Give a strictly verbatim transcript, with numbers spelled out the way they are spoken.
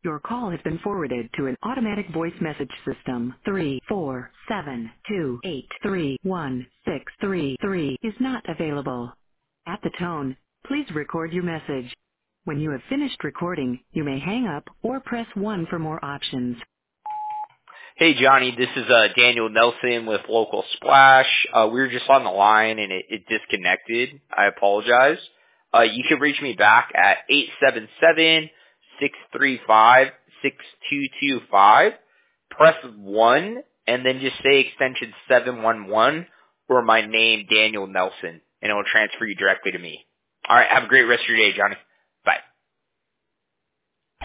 Your call has been forwarded to an automatic voice message system. Three four seven two eight three one six three three is not available. At the tone, please record your message. When you have finished recording, you may hang up or press one for more options. Hey, Johnny, this is uh, Daniel Nelson with Local Splash. Uh, we were just on the line and it, it disconnected. I apologize. Uh, you can reach me back at eight seven seven, six three five, six two two five. Press one and then just say extension seven one one or my name, Daniel Nelson, and it will transfer you directly to me. All right, have a great rest of your day, Johnny.